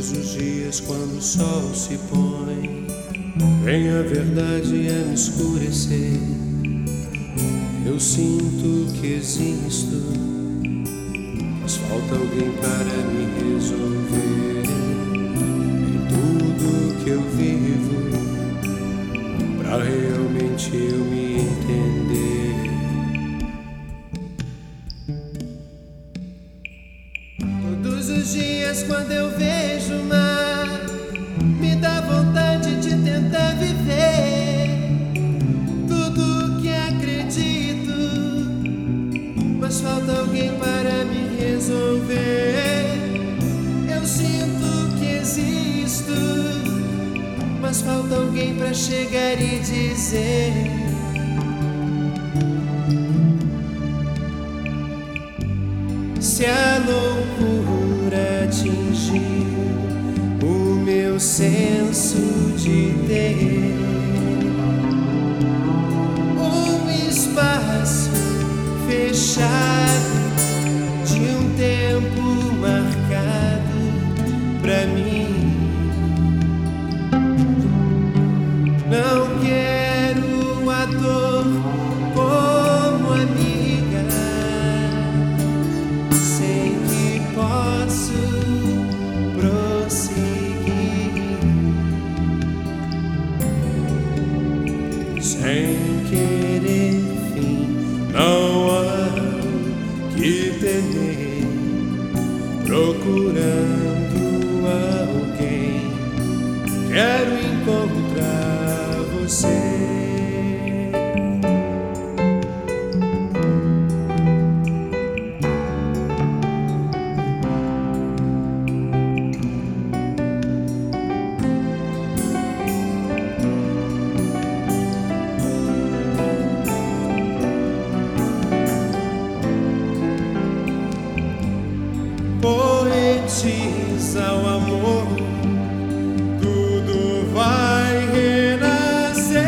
Todos os dias quando o sol se põe, vem a verdade a me escurecer. Eu sinto que existo, mas falta alguém para me resolver. Em tudo que eu vivo, pra realmente eu me entender. Todos os dias quando eu vejo o mar, me dá vontade de tentar viver tudo que acredito, mas falta alguém para me resolver. Eu sinto que existo, mas falta alguém para chegar e dizer: se a loucura atingiu o meu senso de ter um espaço fechado de um tempo marcado pra mim, não quero a dor como amiga. Sei que posso prosseguir sem querer fim. Não há que temer, procurando alguém. Quero encontrar você. Poetiza o amor, tudo vai renascer.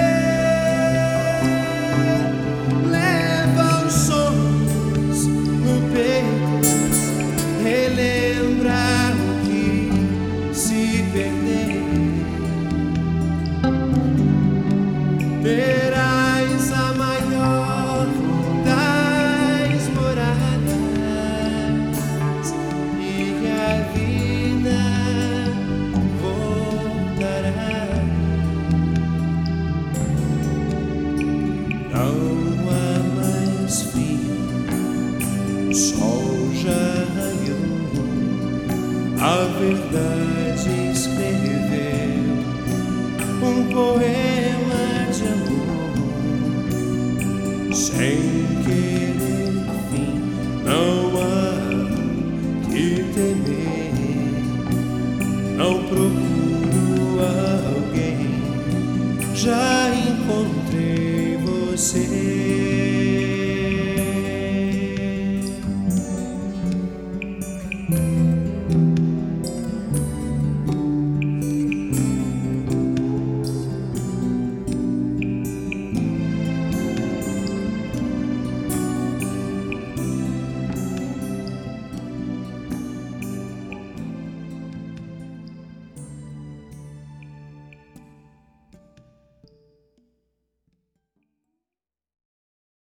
Leva os sonhos no peito, relembra o que se perdeu. Terás a maior das moradas, e a vida voltará. Não há mais frio, o sol já raiou, a verdade escreveu um poema de amor, sem querer fim. Não há que temer, não procuro alguém, já encontrei você.